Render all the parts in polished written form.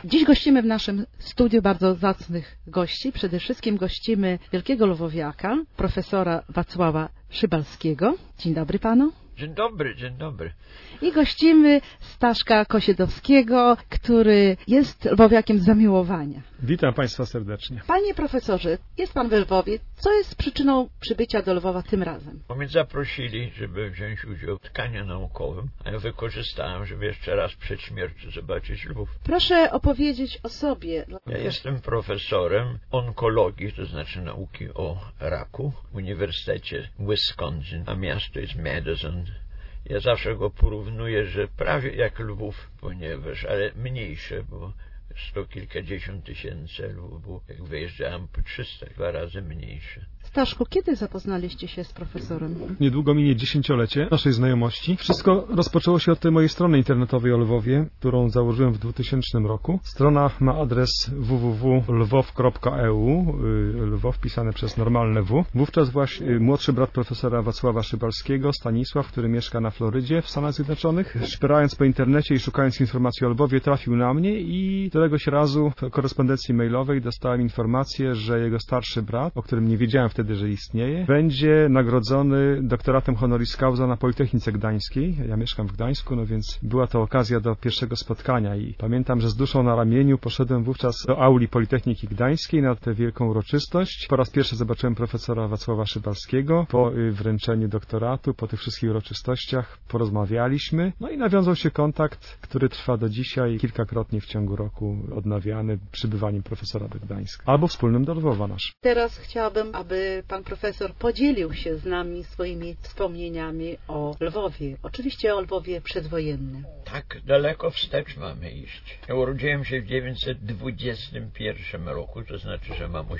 Dziś gościmy w naszym studiu bardzo zacnych gości. Przede wszystkim gościmy wielkiego lwowiaka, profesora Wacława Szybalskiego. Dzień dobry panu. Dzień dobry, dzień dobry. I gościmy Staszka Kosiedowskiego, który jest lwowiakiem z zamiłowania. Witam państwa serdecznie. Panie profesorze, jest pan we Lwowie. Co jest przyczyną przybycia do Lwowa tym razem? Bo mnie zaprosili, żeby wziąć udział w spotkaniu naukowym, a ja wykorzystałem, żeby jeszcze raz przed śmiercią zobaczyć Lwów. Proszę opowiedzieć o sobie. Ja jestem profesorem onkologii, to znaczy nauki o raku w Uniwersytecie Wisconsin, a miasto jest Madison. Ja zawsze go porównuję, że prawie jak Lwów, ponieważ, ale mniejsze, bo 100 kilkadziesiąt tysięcy, Lwów, jak wyjeżdżałem po 300, 2 razy mniejsze. Staszku, kiedy zapoznaliście się z profesorem? Niedługo minie 10-lecie naszej znajomości. Wszystko rozpoczęło się od tej mojej strony internetowej o Lwowie, którą założyłem w 2000 roku. Strona ma adres www.lwow.eu, Lwow pisane przez normalne W. Wówczas właśnie młodszy brat profesora Wacława Szybalskiego, Stanisław, który mieszka na Florydzie w Stanach Zjednoczonych, szperając po internecie i szukając informacji o Lwowie, trafił na mnie i któregoś razu w korespondencji mailowej dostałem informację, że jego starszy brat, o którym nie wiedziałem wtedy, że istnieje, będzie nagrodzony doktoratem honoris causa na Politechnice Gdańskiej. Ja mieszkam w Gdańsku, no więc była to okazja do pierwszego spotkania i pamiętam, że z duszą na ramieniu poszedłem wówczas do auli Politechniki Gdańskiej na tę wielką uroczystość. Po raz pierwszy zobaczyłem profesora Wacława Szybalskiego. Po wręczeniu doktoratu, po tych wszystkich uroczystościach porozmawialiśmy, no i nawiązał się kontakt, który trwa do dzisiaj, kilkakrotnie w ciągu roku odnawiany przybywaniem profesora do Gdańska. Albo wspólnym do Lwowa nasz. Teraz chciałabym, aby pan profesor podzielił się z nami swoimi wspomnieniami o Lwowie. Oczywiście o Lwowie przedwojennym. Tak daleko wstecz mamy iść. Ja urodziłem się w 1921 roku, to znaczy, że mam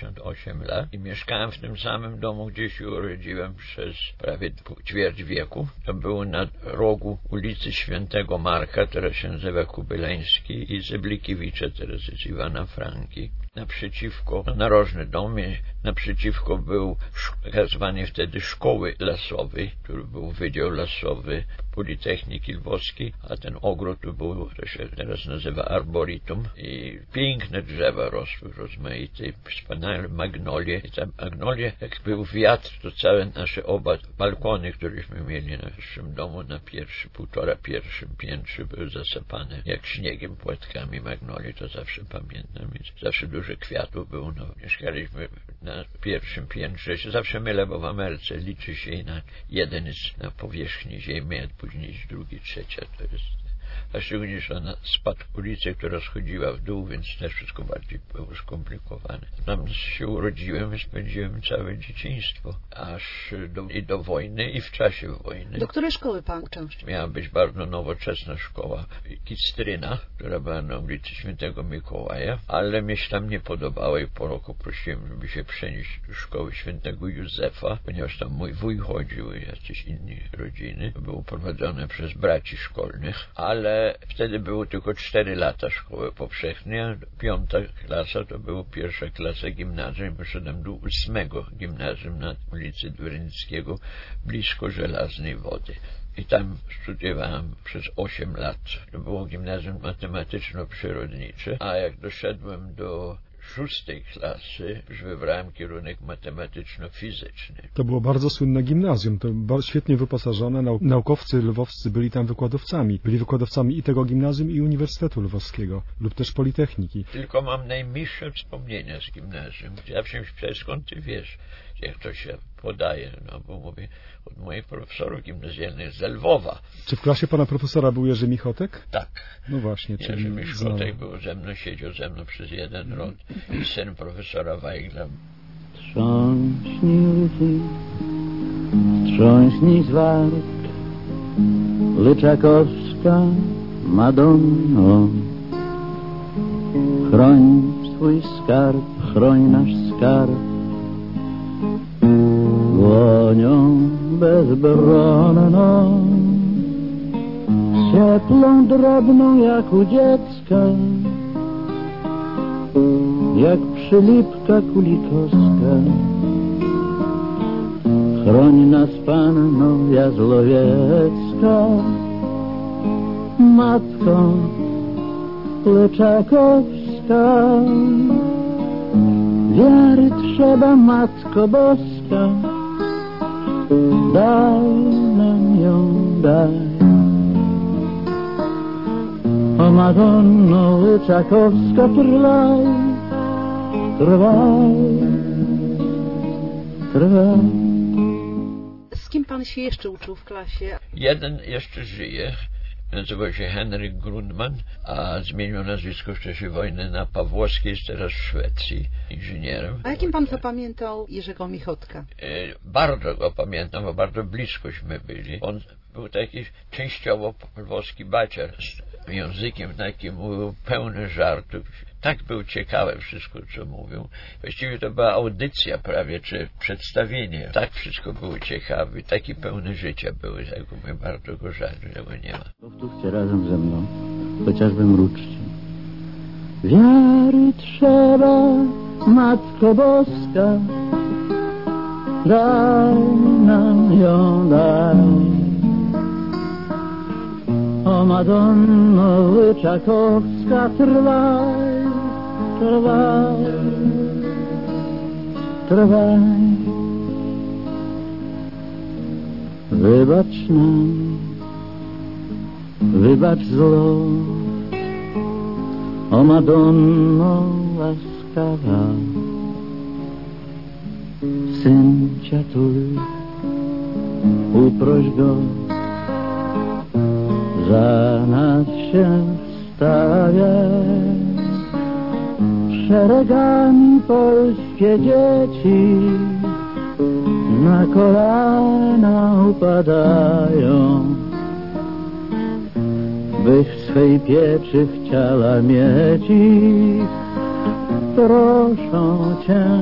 88 lat i mieszkałem w tym samym domu, gdzie się urodziłem przez prawie ćwierć wieku. To było na rogu ulicy Świętego Marka, teraz się nazywa Kubyleński, i Zyblikiewicza, teraz jest Iwana Franki. Naprzeciwko, narożny dom, naprzeciwko był tak zwany wtedy szkoły lasowej, który był Wydział Lasowy Politechniki Lwowskiej, a ten ogród tu był, to się teraz nazywa Arboretum, i piękne drzewa rosły, rozmaite, wspaniałe magnolie. I te magnolie, jak był wiatr, to całe nasze oba balkony, któreśmy mieli na naszym domu na pierwszym piętrze były zasypane jak śniegiem, płatkami magnolii, to zawsze pamiętam. I zawsze dużo kwiatów było. No, mieszkaliśmy na pierwszym piętrze. Się zawsze mylę, bo w Ameryce liczy się na jeden jest na powierzchni ziemi, a później drugi, trzecia to jest. A szczególnie, że ona spadł ulicę, która schodziła w dół, więc też wszystko bardziej było skomplikowane. Tam się urodziłem i spędziłem całe dzieciństwo, aż do wojny i w czasie wojny. Do której szkoły pan uczęszczał? Miała być bardzo nowoczesna szkoła Kictryna, która była na ulicy Świętego Mikołaja, ale mnie się tam nie podobało i po roku prosiłem, żeby się przenieść do szkoły Świętego Józefa, ponieważ tam mój wuj chodził i jakieś inne rodziny. To było prowadzone przez braci szkolnych, ale wtedy było tylko 4 lata szkoły powszechnej, a 5. klasa to była pierwsza klasa gimnazjum. Poszedłem do 8. gimnazjum na ulicy Dweryńskiego, blisko Żelaznej Wody. I tam studiowałem przez 8 lat. To było gimnazjum matematyczno-przyrodnicze, a jak doszedłem do 6. klasy już wybrałem kierunek matematyczno-fizyczny. To było bardzo słynne gimnazjum, to świetnie wyposażone. Naukowcy lwowscy byli tam wykładowcami. Byli wykładowcami i tego gimnazjum, i Uniwersytetu Lwowskiego, lub też Politechniki. Tylko mam najmilsze wspomnienia z gimnazjum. Ja się skąd ty wiesz, jak to się podaje, no bo mówię od moich profesorów gimnazjalnych z Lwowa. Czy w klasie pana profesora był Jerzy Michotek? Tak. No właśnie. Jerzy Michotek był ze mną, siedział ze mną przez 1 rok. I syn profesora Weigla. Trząśnij ludzi, trząśnij z warg, Lyczakowska Madonno. Chroń swój skarb, chroń nasz skarb, dłonią bezbronną, cieplą, drobną jak u dziecka, jak przylipka kulikowska. Chroń nas Panno Jazlowiecka, Matko Łyczakowska. Wiary trzeba, Matko Boska, daj nam ją, daj. O Madonno Łyczakowska, trwaj, trwaj, trwaj. Z kim pan się jeszcze uczył w klasie? Jeden jeszcze żyje. Nazywał się Henryk Grundman, a zmienił nazwisko w czasie wojny na Pawłowski, jest teraz w Szwecji inżynierem. A jakim pan zapamiętał Jerzego Michotka? Bardzo go pamiętam, bo bardzo bliskośmy byli. On był taki częściowo lwowski baciar, z językiem takim, mówił pełny żartów. Tak był ciekawe wszystko, co mówił. Właściwie to była audycja prawie, czy przedstawienie. Tak wszystko było ciekawe, taki pełny życia były. Tak mówię, bardzo go żal, że go nie ma. Powtórzcie razem ze mną, chociażby mruczcie. Wiary trzeba, Matko Boska, daj nam ją, daj. O Madonno Łyczakowska, trwaj, trwaj, trwaj. Wybacz nam, wybacz zło, o Madonno łaskawa. Syn ciatuj, uproś go, za nas się stawia. Szeregami polskie dzieci na kolana upadają, by w swej pieczy chciała mieć ich. Proszą cię,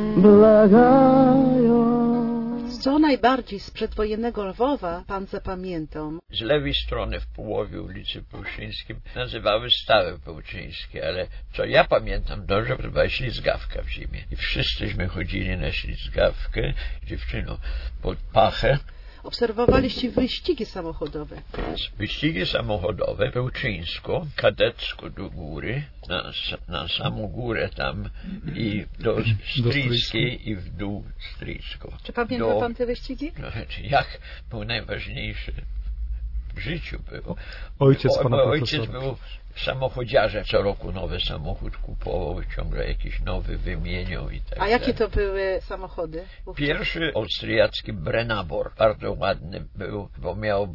błagają. Co najbardziej z przedwojennego Lwowa pan zapamiętał? Z lewej strony w połowie ulicy Pełczyńskiej nazywały Stawy Pełczyńskie, ale co ja pamiętam dobrze, to była ślizgawka w zimie. I wszyscyśmy chodzili na ślizgawkę, dziewczyno pod pachę. Obserwowaliście wyścigi samochodowe? Wyścigi samochodowe, Pełczyńsko, kadecko do góry, na samą górę tam i do Stryjskiej i w dół Stryjsko. Czy pamięta pan te wyścigi? No, jak był najważniejszy w życiu było. Ojciec pana ojciec był samochodziarzem, co roku nowy samochód kupował, ciągle jakiś nowy wymieniał i tak. A jakie to były samochody? Pierwszy austriacki Brennabor, bardzo ładny był, bo miał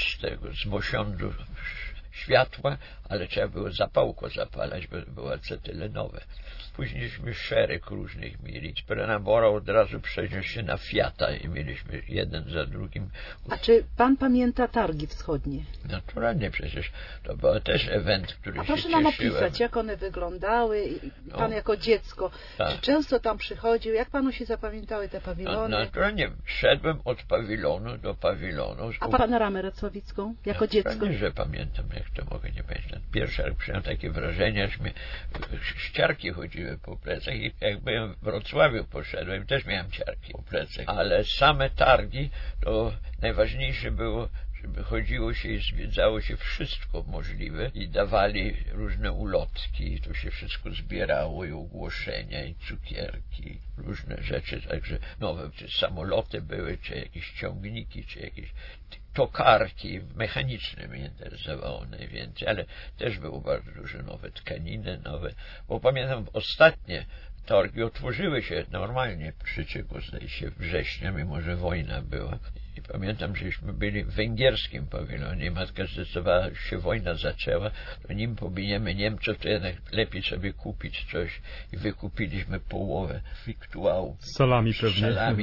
z mosiądzu światła, ale trzeba było zapałko zapalać, bo było acetylenowe. Późniejśmy szereg różnych mieli. Z Brennabora od razu przeniósł się na Fiata i mieliśmy jeden za drugim. A czy pan pamięta targi wschodnie? Naturalnie, przecież to był też event, który A się proszę nam cieszyłem. opisać, jak one wyglądały, pan jako dziecko. Tak. Czy często tam przychodził? Jak panu się zapamiętały te pawilony? Naturalnie, szedłem od pawilonu do pawilonu. A panoramę racławicką jako dziecko? Naturalnie, że pamiętam, jak to mogę nie pamiętać. Pierwszy raz przyjąłem takie wrażenie, że mi ściarki chodziły po plecach i jak byłem w Wrocławiu poszedłem, też miałem ciarki po plecach. Ale same targi, to najważniejsze było, żeby chodziło się i zwiedzało się wszystko możliwe i dawali różne ulotki i to się wszystko zbierało i ogłoszenia i cukierki, różne rzeczy, także nowe, czy samoloty były, czy jakieś ciągniki, czy jakieś tokarki mechaniczne mnie interesowało najwięcej, ale też było bardzo dużo nowe tkaniny, nowe, bo pamiętam ostatnie targi otworzyły się normalnie 3 zdaje się września, mimo że wojna była. I pamiętam, żeśmy byli w węgierskim pawilonie. Matka zdecydowała, że się wojna zaczęła, to nim pobijemy Niemców, to jednak lepiej sobie kupić coś. I wykupiliśmy połowę wiktuałów. Salami pewnie. Salami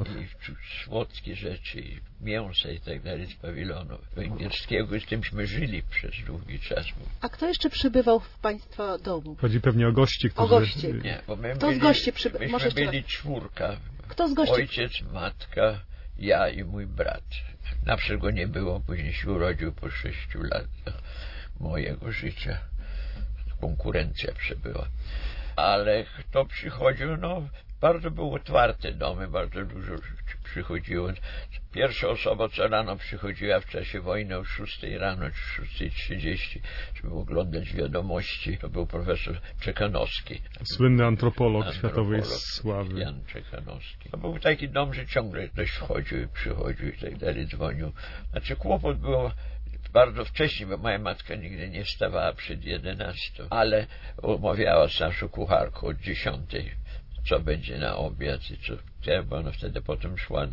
i słodkie rzeczy, i mięsa i tak dalej z pawilonu węgierskiego. I z tymśmy żyli przez długi czas. A kto jeszcze przybywał w państwa domu? Chodzi pewnie o gości, którzy... O gości. Nie, bo my Kto byli, z gości przybywał? myśmy byli 4. Kto z gości? Ojciec, matka, ja i mój brat. Na przykład go nie było, później się urodził po 6 latach mojego życia. Konkurencja przybyła. ale kto przychodził, no bardzo były otwarte domy, bardzo dużo przychodziło. Pierwsza osoba, co rano przychodziła w czasie wojny o 6 rano czy 6:30, żeby oglądać wiadomości, to był profesor Czekanowski. Słynny antropolog światowej sławy. Jan Czekanowski. To był taki dom, że ciągle ktoś wchodził i przychodził i tak dalej, dzwonił. Znaczy kłopot był bardzo wcześnie, bo moja matka nigdy nie wstawała przed 11, ale umawiała z naszą kucharką od 10, co będzie na obiad i co, bo ona wtedy potem szła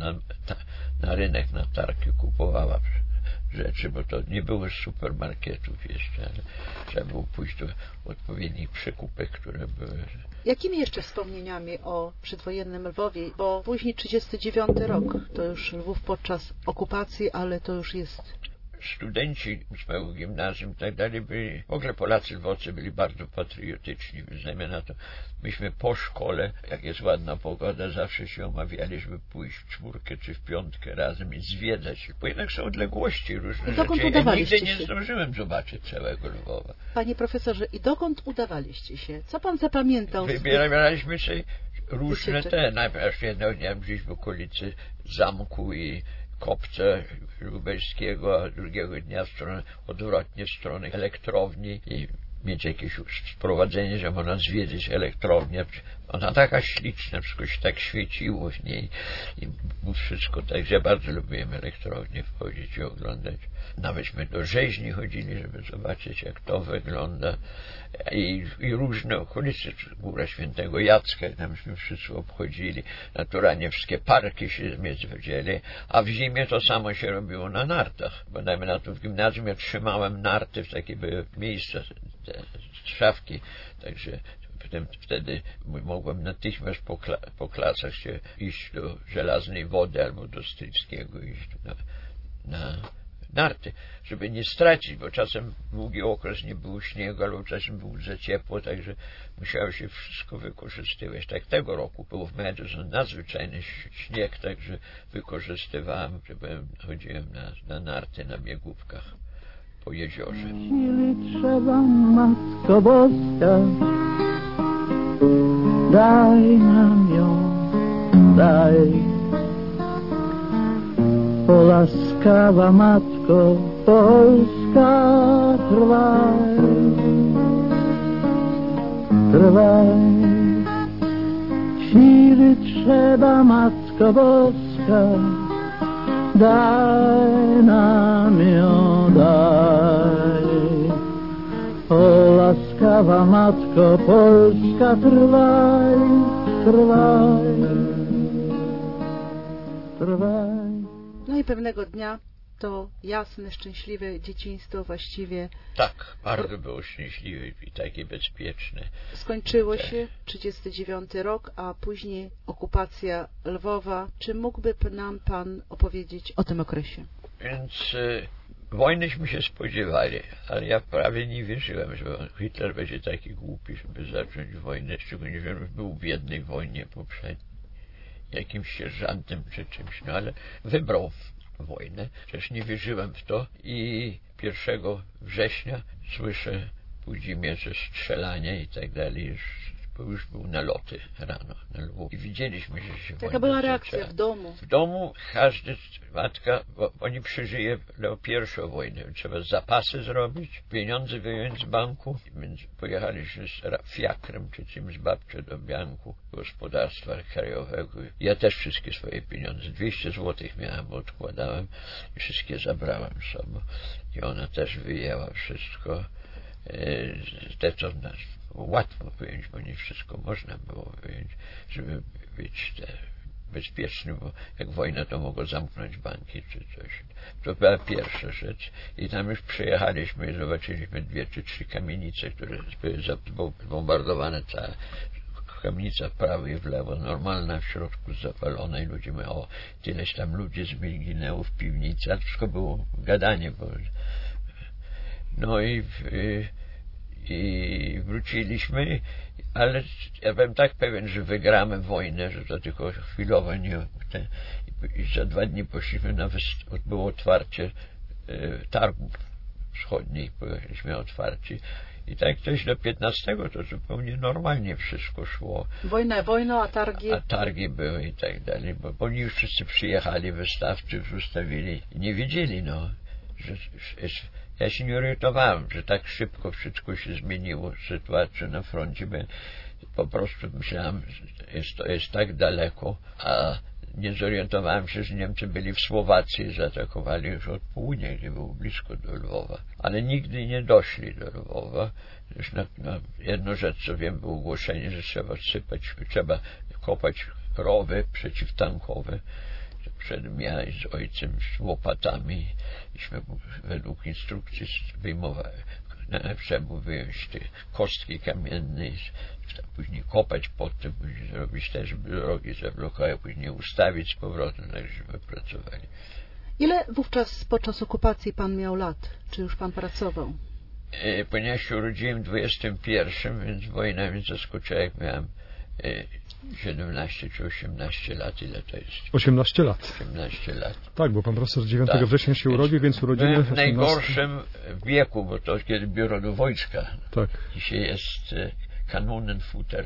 na rynek, na targi, kupowała rzeczy, bo to nie było supermarketów jeszcze, ale trzeba było pójść do odpowiednich przekupek, które były. Jakimi jeszcze wspomnieniami o przedwojennym Lwowie? Bo później 39 rok, to już Lwów podczas okupacji, ale to już jest... Studenci z mojego gimnazjum i tak dalej byli, w ogóle Polacy lwowcy byli bardzo patriotyczni, względem na to, myśmy po szkole, jak jest ładna pogoda, zawsze się omawiali, żeby pójść w 4 czy w 5 razem i zwiedzać, bo jednak są odległości różne rzeczy. Ja nigdy nie zdążyłem zobaczyć całego Lwowa. Panie profesorze, i dokąd udawaliście się? Co pan zapamiętał? Wybieraliśmy sobie różne najpierw jednego dnia gdzieś w okolicy zamku i Kopca Lubelskiego, a drugiego dnia odwrotnie w stronę elektrowni i mieć jakieś sprowadzenie, że można zwiedzić elektrownię. Ona taka śliczna, wszystko się tak świeciło w niej i wszystko tak, że ja bardzo lubiłem elektrownię wchodzić i oglądać. Nawyśmy do rzeźni chodzili, żeby zobaczyć, jak to wygląda. I różne okolice, Góra Świętego Jacka, tamśmy wszyscy obchodzili. Naturalnie wszystkie parki się zwiedzili, a w zimie to samo się robiło na nartach. Bo dajmy na to w gimnazjum ja trzymałem narty w takie były miejsca, te szafki, także wtedy mogłem natychmiast po klasach się iść do Żelaznej Wody albo do Stryckiego iść na narty, żeby nie stracić, bo czasem długi okres nie było śniegu, albo czasem było za ciepło, także musiało się wszystko wykorzystywać. Tak tego roku było w Medus nadzwyczajny śnieg, także wykorzystywałem, chodziłem na narty na biegówkach po jeziorze. Siły trzeba, Matko Boska, daj nam ją, daj. O łaskawa Matko Polska, trwaj, trwaj. Siły trzeba, Matko Boska, daj nam ją, daj. O łaskawa Matko Polska, trwaj, trwaj, trwaj. No i pewnego dnia to jasne, szczęśliwe dzieciństwo właściwie... Tak, bardzo było szczęśliwe i takie bezpieczne. Skończyło się 39 rok, a później okupacja Lwowa. Czy mógłby nam pan opowiedzieć o tym okresie? Więc wojnyśmy się spodziewali, ale ja prawie nie wierzyłem, że Hitler będzie taki głupi, żeby zacząć wojnę, szczególnie, że był w jednej wojnie poprzedniej, jakimś sierżantem czy czymś, no ale wybrał wojnę. Przecież nie wierzyłem w to i 1 września słyszę w Budzimierzu strzelanie i tak dalej. Już były naloty rano na Lwów i widzieliśmy, że się Jaka była reakcja w domu? W domu każdy, matka, bo oni przeżyje pierwszą wojnę. Trzeba zapasy zrobić, pieniądze wyjąć z banku. Więc pojechaliśmy z fiakrem czy czymś z babcią do banku gospodarstwa krajowego. Ja też wszystkie swoje pieniądze, 200 złotych miałem, bo odkładałem i wszystkie zabrałem sobie. I ona też wyjęła wszystko. Te, co nas łatwo wyjąć, bo nie wszystko można było wyjąć, żeby być bezpieczny, bo jak wojna, to mogło zamknąć banki czy coś. To była pierwsza rzecz. I tam już przyjechaliśmy i zobaczyliśmy 2 czy 3 kamienice, które były zbombardowane, cała kamienica w prawo i w lewo, normalna, w środku zapalona i ludzie mówią, o, tyleś tam ludzi zginęło w piwnicy, a wszystko było gadanie, bo... No i wróciliśmy, ale ja byłem tak pewien, że wygramy wojnę, że to tylko chwilowo nie... I za 2 dni poszliśmy było otwarcie targów wschodnich, pojechaliśmy otwarci I tak coś do 15 to zupełnie normalnie wszystko szło. Wojna wojną, a targi? A targi były i tak dalej, bo oni już wszyscy przyjechali, wystawcy już ustawili i nie wiedzieli, no, że ja się nie orientowałem, że tak szybko wszystko się zmieniło, sytuacja na froncie, bo po prostu myślałem, że to jest tak daleko, a nie zorientowałem się, że Niemcy byli w Słowacji i zaatakowali już od południa, gdzie było blisko do Lwowa. Ale nigdy nie doszli do Lwowa. Już na jedną rzecz, co wiem, było ogłoszenie, że trzeba kopać rowy przeciwtankowe. Wszedłem ja z ojcem z łopatami iśmy według instrukcji wyjmowali. Najlepsze było wyjąć te kostki kamienne i później kopać pod tym, później zrobić też, żeby drogi zablokowały, później ustawić z powrotem, tak żeby pracowali. Ile wówczas podczas okupacji pan miał lat? Czy już pan pracował? Ponieważ się urodziłem w 21, więc wojna mnie zaskoczyła, jak miałem 17 czy 18 lat, ile to jest? 18 lat. 18 lat. Tak, bo pan profesor 9 września się urodził, więc urodziny... Byłem w najgorszym wieku, bo to kiedy biuro do wojska. Tak. Dzisiaj jest kanonenfutter.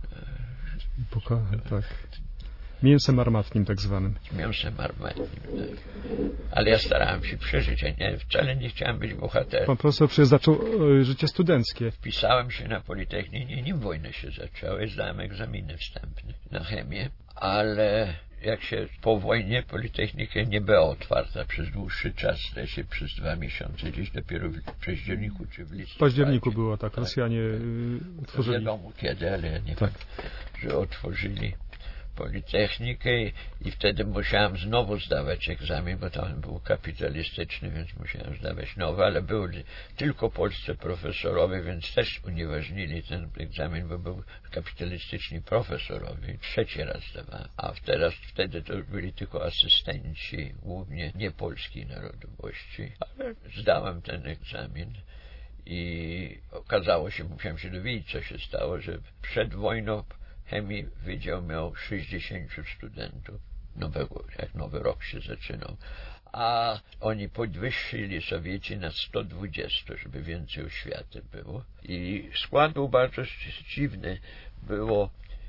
Tak. Mięsem armatnim tak zwanym. Mięsem armatnim, tak. Ale ja starałem się przeżyć, ja wcale nie chciałem być bohaterem. Pan profesor przecież zaczął życie studenckie. Wpisałem się na Politechnikę, nim wojna się zaczęła i zdałem egzaminy wstępne na chemię, ale jak się po wojnie Politechnika nie była otwarta przez dłuższy czas, się przez 2 miesiące, gdzieś dopiero w październiku czy w listopadzie. W październiku było tak, Rosjanie otworzyli. Nie wiadomo kiedy, ale ja nie wiem, że otworzyli Politechnikę i wtedy musiałem znowu zdawać egzamin, bo tam był kapitalistyczny, więc musiałem zdawać nowy, ale byli tylko polscy profesorowie, więc też unieważnili ten egzamin, bo był kapitalistyczni profesorowie. 3. raz zdawałem, a wtedy to już byli tylko asystenci, głównie nie polskiej narodowości, ale zdałem ten egzamin. I okazało się, musiałem się dowiedzieć, co się stało, że przed wojną chemii wydział miał 60 studentów, jak nowy rok się zaczynał, a oni podwyższyli Sowieci na 120, żeby więcej oświaty było. I skład był bardzo dziwny. Było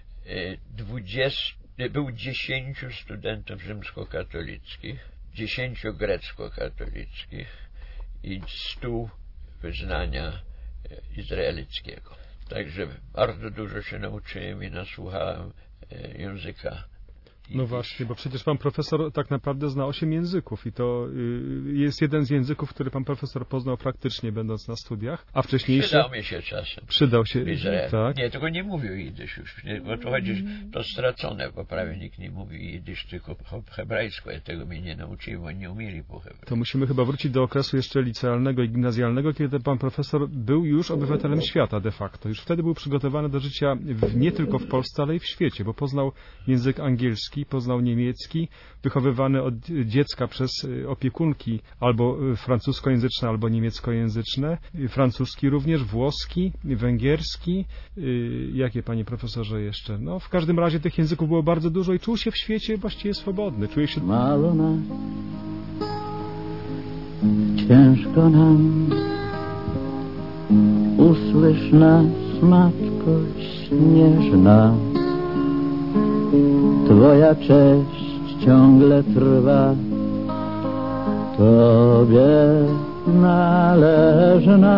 10 studentów rzymskokatolickich, 10 grecko-katolickich i 100 wyznania izraelickiego. Także bardzo dużo się nauczyłem i nasłuchałem języka. No właśnie, bo przecież pan profesor tak naprawdę zna 8 języków i to jest jeden z języków, który pan profesor poznał praktycznie będąc na studiach, a wcześniejszy... Przydał mi się czasem. Przydał się, tak. Nie, tylko nie mówił jidysz już, nie, bo to chodzi, to stracone, bo prawie nikt nie mówi jidysz, tylko hebrajsku, ja tego mnie nie nauczyłem, oni nie umieli po hebrajsku. To musimy chyba wrócić do okresu jeszcze licealnego i gimnazjalnego, kiedy pan profesor był już obywatelem świata de facto. Już wtedy był przygotowany do życia nie tylko w Polsce, ale i w świecie, bo poznał język angielski, poznał niemiecki, wychowywany od dziecka przez opiekunki albo francuskojęzyczne, albo niemieckojęzyczne, francuski również, włoski, węgierski, jakie panie profesorze jeszcze? No w każdym razie tych języków było bardzo dużo i czuł się w świecie właściwie swobodny. Czuje się... Mało nas, ciężko nam, usłysz nas, matko śnieżna. Twoja cześć ciągle trwa, Tobie należna.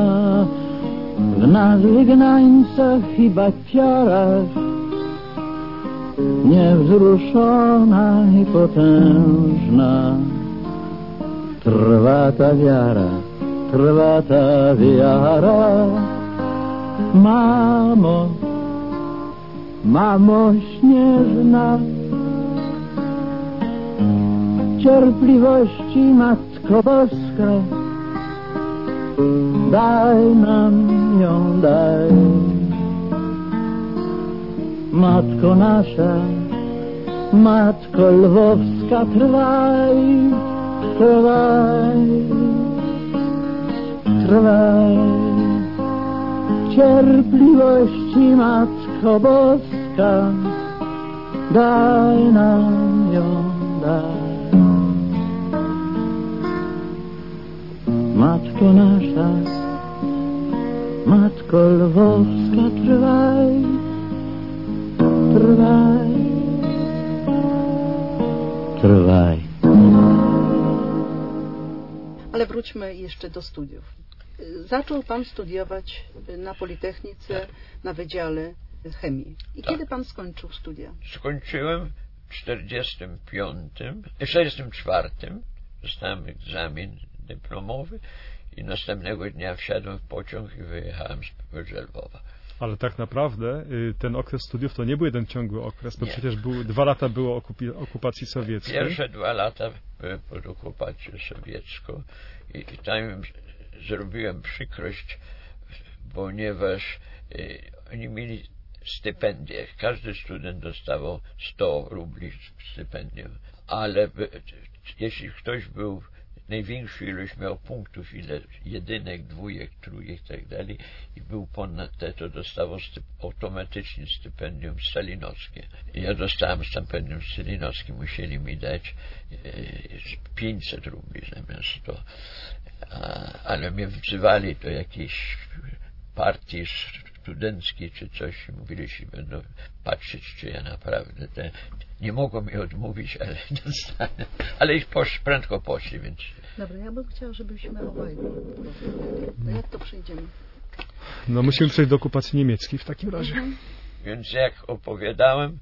W nas wygnańcach i baciarach, niewzruszona i potężna, trwa ta wiara, trwa ta wiara. Mamo, mamo śnieżna, cierpliwości Matko Boska, daj nam ją, daj. Matko nasza, Matko Lwowska, trwaj, trwaj, trwaj. Cierpliwości Matko Boska, daj nam ją, daj. Matko nasza, Matko Lwowska, trwaj, trwaj, trwaj. Ale wróćmy jeszcze do studiów. Zaczął pan studiować na Politechnice, na Wydziale Chemii. I kiedy pan skończył studia? Skończyłem w 44. Dostałem egzamin dyplomowy i następnego dnia wsiadłem w pociąg i wyjechałem z Lwowa. Ale tak naprawdę ten okres studiów to nie był jeden ciągły okres, bo Nie. przecież 2 lata było okupacji sowieckiej. Pierwsze 2 lata były pod okupacją sowiecką i tam zrobiłem przykrość, ponieważ oni mieli stypendię. Każdy student dostawał 100 rubli stypendium, ale jeśli ktoś był największą ilość miał punktów, ile jedynek, dwójek, trójek i tak dalej i był ponad te, to dostawał automatycznie stypendium stalinowskie. Ja dostałem stypendium stalinowskie, musieli mi dać 500 rubli zamiast 100. Ale mnie wzywali do jakiejś partii studenckiej czy coś i mówili, że będą patrzeć, czy ja naprawdę nie mogą mi odmówić, ale dostanę. Ale ich prędko poszli, więc... Dobra, ja bym chciała, żebyśmy obaj. No jak to przejdziemy? No musimy przejść do okupacji niemieckiej w takim razie. Więc jak opowiadałem,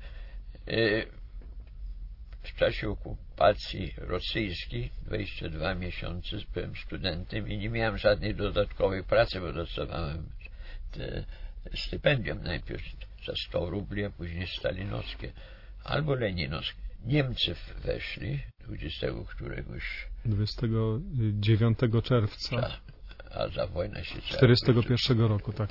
w czasie okupacji rosyjskiej 22 miesiące byłem studentem i nie miałem żadnej dodatkowej pracy, bo dostawałem stypendium najpierw za 100 rubli, a później stalinowskie albo leninowskie. Niemcy weszli 29 czerwca. A za wojnę się 41 roku, tak.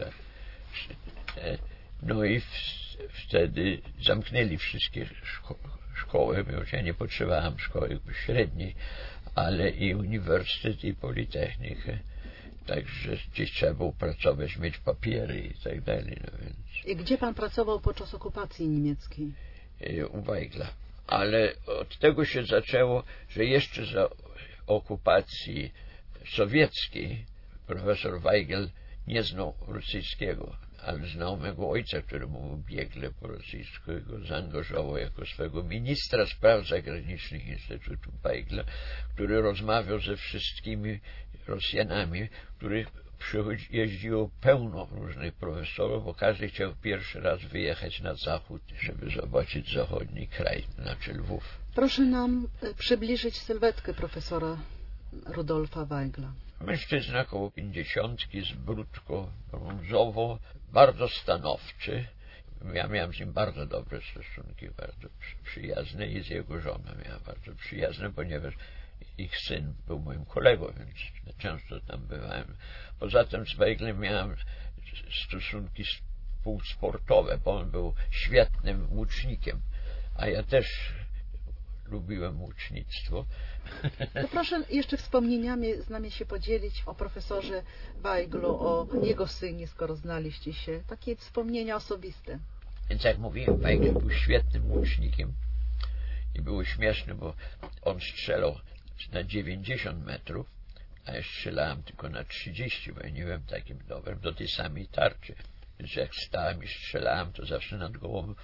No i wtedy zamknęli wszystkie szkoły, bo ja nie potrzebowałem szkoły średniej, ale i uniwersytet, i politechnikę. Także gdzieś trzeba było pracować, mieć papiery i tak dalej. No więc... I gdzie pan pracował podczas okupacji niemieckiej? U Weigla. Ale od tego się zaczęło, że jeszcze za okupacji sowieckiej profesor Weigl nie znał rosyjskiego, ale znał mego ojca, który mówił biegle po rosyjsku i go zaangażował jako swego ministra spraw zagranicznych Instytutu Weigla, który rozmawiał ze wszystkimi Rosjanami, których jeździło pełno różnych profesorów, bo każdy chciał pierwszy raz wyjechać na zachód, żeby zobaczyć zachodni kraj, znaczy Lwów. Proszę nam przybliżyć sylwetkę profesora Rudolfa Weigla. Mężczyzna około 50, z brudką brązową, bardzo stanowczy. Ja miałem z nim bardzo dobre stosunki, bardzo przyjazne i z jego żoną miałem bardzo przyjazne, ponieważ ich syn był moim kolegą, więc często tam bywałem. Poza tym z Weiglem miałem stosunki współsportowe, bo on był świetnym łucznikiem, a ja też lubiłem łucznictwo. To proszę jeszcze wspomnieniami z nami się podzielić o profesorze Weiglu, o jego synie, skoro znaliście się. Takie wspomnienia osobiste. Więc jak mówiłem, Weigl był świetnym łucznikiem i było śmieszne, bo on strzelał na 90 metrów, a ja strzelałem tylko na 30, bo ja nie byłem takim dobrym do tej samej tarczy. Więc jak stałem i strzelałem, to zawsze nad głową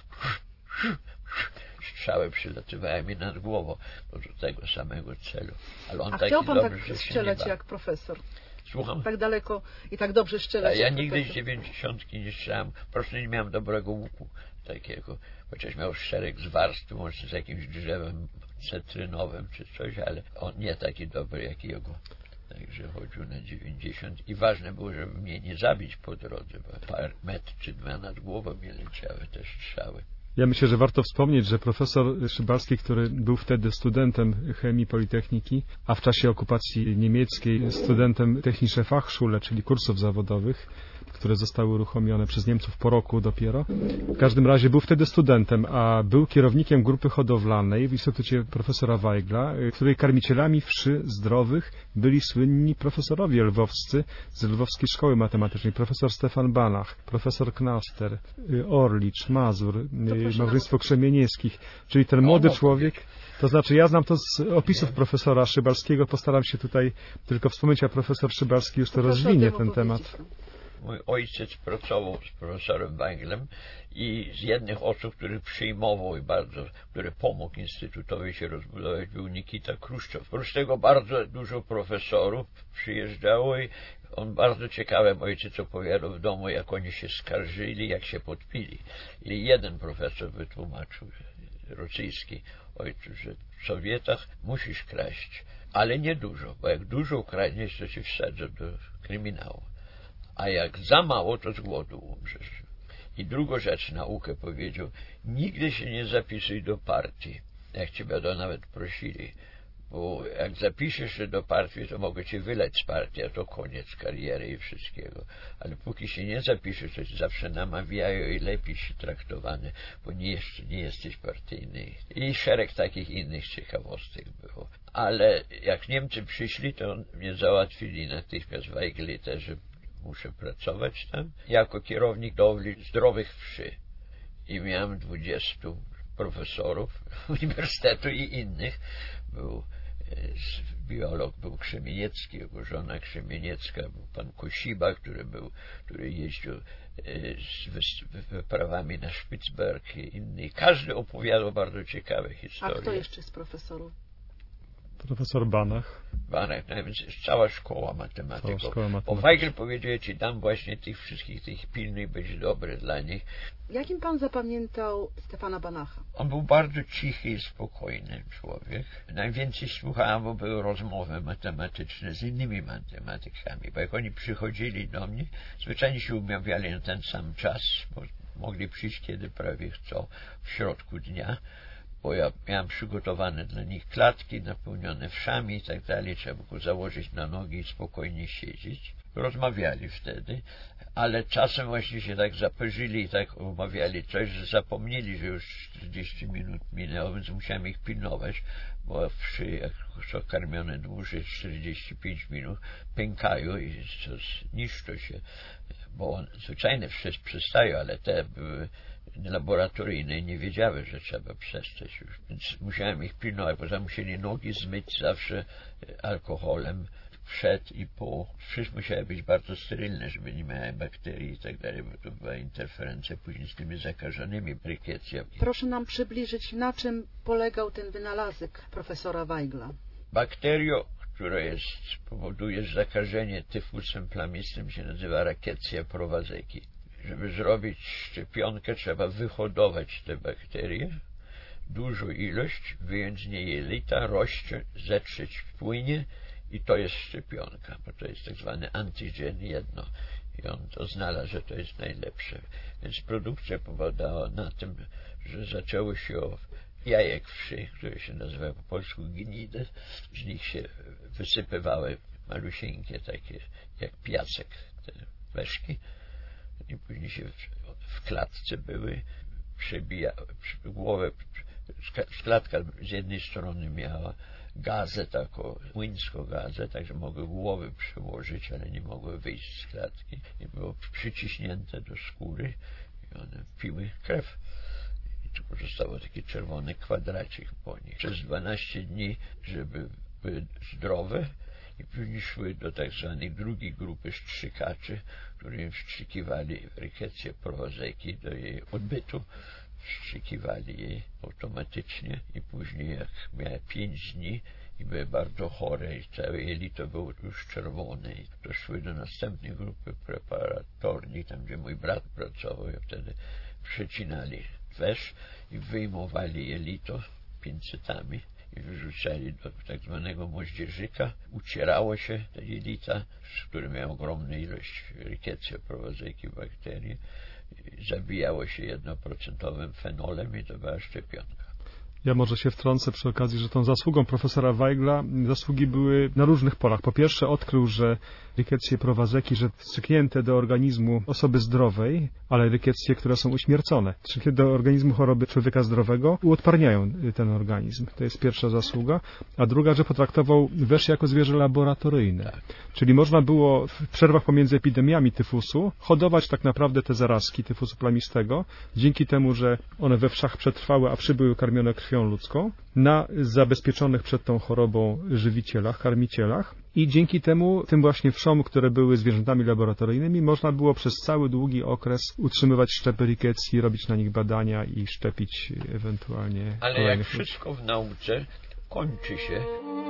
strzały przylatywały mi nad głową, bo do tego samego celu. Ale on a taki chciał pan dobry, tak że strzelać się nie jak profesor? Słucham? Tak daleko i tak dobrze strzelać Ja jak nigdy z profesor? 90 nie strzelałem, po prostu nie miałem dobrego łuku takiego, chociaż miał szereg z warstw, może z jakimś drzewem cytrynowym czy coś, ale on nie taki dobry jak jego. Także chodził na 90 i ważne było, żeby mnie nie zabić po drodze, bo parę metr czy 2 nad głową mi leciały te strzały. Ja myślę, że warto wspomnieć, że profesor Szybalski, który był wtedy studentem chemii Politechniki, a w czasie okupacji niemieckiej studentem Technische Fachschule, czyli kursów zawodowych, które zostały uruchomione przez Niemców po roku dopiero. W każdym razie był wtedy studentem, a był kierownikiem grupy hodowlanej w Instytucie profesora Weigla, której karmicielami wszy zdrowych byli słynni profesorowie lwowscy z Lwowskiej Szkoły Matematycznej, profesor Stefan Banach, profesor Knaster, Orlicz, Mazur, małżeństwo Krzemieniewskich, czyli ten młody człowiek. To znaczy, ja znam to z opisów profesora Szybalskiego, postaram się tutaj tylko wspomnieć, a profesor Szybalski już to rozwinie ten temat. Mój ojciec pracował z profesorem Weiglem i z jednych osób, który przyjmował i bardzo, który pomógł Instytutowi się rozbudować, był Nikita Kruszczow. Oprócz tego bardzo dużo profesorów przyjeżdżało i on bardzo ciekawym ojciec opowiadał w domu, jak oni się skarżyli, jak się podpili. I jeden profesor wytłumaczył, rosyjski, ojcu, że w Sowietach musisz kraść, ale nie dużo, bo jak dużo ukradniesz, to ci wsadzą do kryminału. A jak za mało, to z głodu umrzesz. I drugą rzecz, naukę powiedział, nigdy się nie zapisuj do partii, jak cię będą nawet prosili, bo jak zapiszesz się do partii, to mogę cię wyleć z partii, a to koniec kariery i wszystkiego. Ale póki się nie zapiszesz, to ci zawsze namawiają i lepiej się traktowany, bo jeszcze nie jesteś partyjny. I szereg takich innych ciekawostek było. Ale jak Niemcy przyszli, to mnie załatwili natychmiast w Weiglite, że muszę pracować tam jako kierownik hodowli zdrowych wszy. I miałem 20 profesorów uniwersytetu i innych. Był biolog, był Krzemieniecki, jego żona Krzemieniecka, był pan Kosiba, który jeździł z wyprawami na Spitsberg i inny. Każdy opowiadał bardzo ciekawe historie. A kto jeszcze z profesorów? Profesor Banach. Banach, no więc cała szkoła matematyków. Bo Weigl powiedział, ci dam właśnie tych wszystkich, tych pilnych, być dobry dla nich. Jakim pan zapamiętał Stefana Banacha? On był bardzo cichy i spokojny człowiek. Najwięcej słuchałem, bo były rozmowy matematyczne z innymi matematykami, bo jak oni przychodzili do mnie, zwyczajnie się umawiali na ten sam czas, bo mogli przyjść kiedy prawie chcą w środku dnia, bo ja miałem przygotowane dla nich klatki napełnione wszami i tak dalej, trzeba było założyć na nogi i spokojnie siedzieć. Rozmawiali wtedy, ale czasem właśnie się tak zaperzyli i tak omawiali coś, że zapomnieli, że już 40 minut minęło, więc musiałem ich pilnować, bo wszy, jak są karmione dłużej 45 minut, pękają i niszczą się, bo zwyczajne przestają, ale te były laboratoryjne i nie wiedziały, że trzeba przestać już, więc musiałem ich pilnować, bo musieli nogi zmyć zawsze alkoholem przed i po. Wszystko musiały być bardzo sterylne, żeby nie miały bakterii i tak dalej, bo to była interferencja później z tymi zakażonymi Brickettia. Proszę nam przybliżyć, na czym polegał ten wynalazek profesora Weigla. Bakterio, które powoduje zakażenie tyfusem plamistym, się nazywa Rickettsia prowazeki. Żeby zrobić szczepionkę, trzeba wyhodować te bakterie, dużą ilość, wyjąć z niej jelita, rozciąć, zetrzeć w płynie i to jest szczepionka, bo to jest tak zwany antygen jedno. I on to znalazł, że to jest najlepsze. Więc produkcja powodała na tym, że zaczęło się od jajek wszy, które się nazywa po polsku gnidy. Z nich się wysypywały malusieńkie takie, jak piasek, te weszki. I później się w klatce były, głowę, klatka z jednej strony miała gazę, taką młyńską gazę, także mogły głowy przełożyć, ale nie mogły wyjść z klatki. I było przyciśnięte do skóry i one piły krew. I tu pozostało taki czerwony kwadracik po nich. Przez 12 dni, żeby były zdrowe, i później szły do tak zwanej drugiej grupy strzykaczy, którzy im wstrzykiwali Rickettsia prowazeki do jej odbytu, wstrzykiwali jej automatycznie i później jak miała 5 dni i były bardzo chore i całe jelito było już czerwone i to szły do następnej grupy preparatorni, tam gdzie mój brat pracował i wtedy przecinali wesz i wyjmowali jelito pincetami i wyrzucali do tak zwanego moździerzyka. Ucierało się te jelita, które miały ogromną ilość Rickettsia prowazeki bakterii. Zabijało się 1% fenolem i to była szczepionka. Ja może się wtrącę przy okazji, że tą zasługą profesora Weigla zasługi były na różnych polach. Po pierwsze odkrył, że Rickettsie prowazeki, że wstrzyknięte do organizmu osoby zdrowej, ale Rickettsie, które są uśmiercone, wstrzyknięte do organizmu choroby człowieka zdrowego, uodparniają ten organizm. To jest pierwsza zasługa. A druga, że potraktował wesz jako zwierzę laboratoryjne. Tak. Czyli można było w przerwach pomiędzy epidemiami tyfusu hodować tak naprawdę te zarazki tyfusu plamistego, dzięki temu, że one we wszach przetrwały, a wszy były karmione krwią ludzką, na zabezpieczonych przed tą chorobą żywicielach, karmicielach. i dzięki temu, tym właśnie wszom, które były zwierzętami laboratoryjnymi, można było przez cały długi okres utrzymywać szczepy rickettsi, robić na nich badania i szczepić ewentualnie. Ale jak wszystko w nauce kończy się.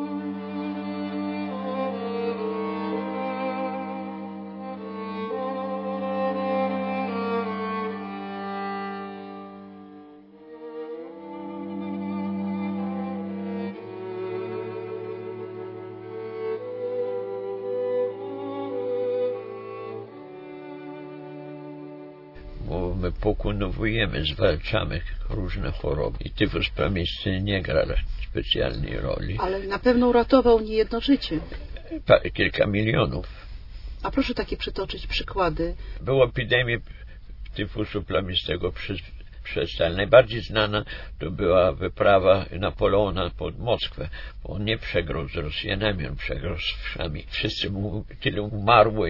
Bo my pokonujemy, zwalczamy różne choroby i tyfus plamiczny nie gra specjalnej roli. Ale na pewno uratował niejedno życie. Kilka milionów. A proszę takie przytoczyć przykłady. Była epidemia tyfusu plamistego przez najbardziej znana to była wyprawa Napoleona pod Moskwę, bo on nie przegrał z Rosjanami, on przegrał z Wszami. Wszyscy tyle umarło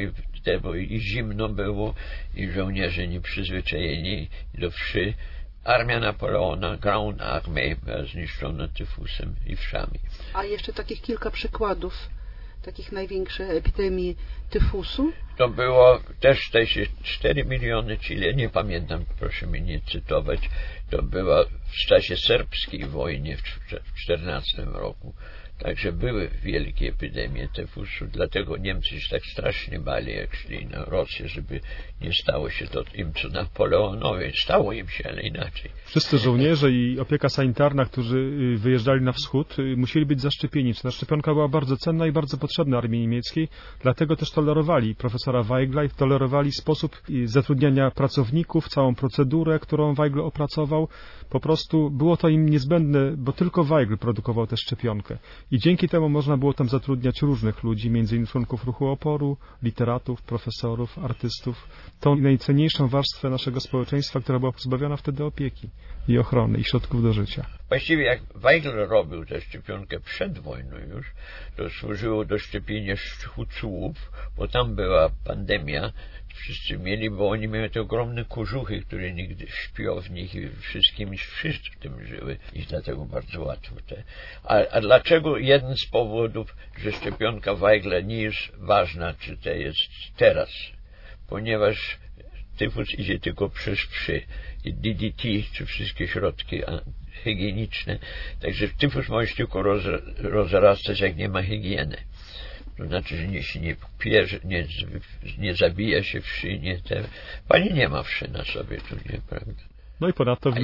i zimno było i żołnierze nieprzyzwyczajeni do wszy. Armia Napoleona, Grand Armée, była zniszczona tyfusem i Wszami. A jeszcze takich kilka przykładów takich największych epidemii tyfusu? To było też 4 miliony, czyli nie pamiętam, proszę mnie nie cytować, to była w czasie serbskiej wojny w 14 roku. Także były wielkie epidemie tyfusu, dlatego Niemcy się tak strasznie bali, jak szli na Rosję, żeby nie stało się to im, co Napoleonowi. Stało im się, ale inaczej. Wszyscy żołnierze i opieka sanitarna, którzy wyjeżdżali na wschód, musieli być zaszczepieni. Ta szczepionka była bardzo cenna i bardzo potrzebna armii niemieckiej, dlatego też tolerowali profesora Weigla i tolerowali sposób zatrudniania pracowników, całą procedurę, którą Weigl opracował. Po prostu było to im niezbędne, bo tylko Weigl produkował tę szczepionkę. I dzięki temu można było tam zatrudniać różnych ludzi, między innymi członków ruchu oporu, literatów, profesorów, artystów. Tą najcenniejszą warstwę naszego społeczeństwa, która była pozbawiona wtedy opieki i ochrony i środków do życia. Właściwie jak Weigl robił tę szczepionkę przed wojną już, to służyło do szczepienia hucułów, bo tam była pandemia, wszyscy mieli, bo oni mieli te ogromne kożuchy, które nigdy śpią w nich i wszystkim wszyscy w tym żyły i dlatego bardzo łatwo te. A dlaczego jeden z powodów, że szczepionka Weigla nie jest ważna, czy to jest teraz? Ponieważ tyfus idzie tylko przez wszy i DDT, czy wszystkie środki higieniczne. Także tyfus może się tylko rozrastać, jak nie ma higieny. To znaczy, że się nie pierze, nie zabija się wszy, nie te. Pani nie ma wszy na sobie, tu nie, prawda? No i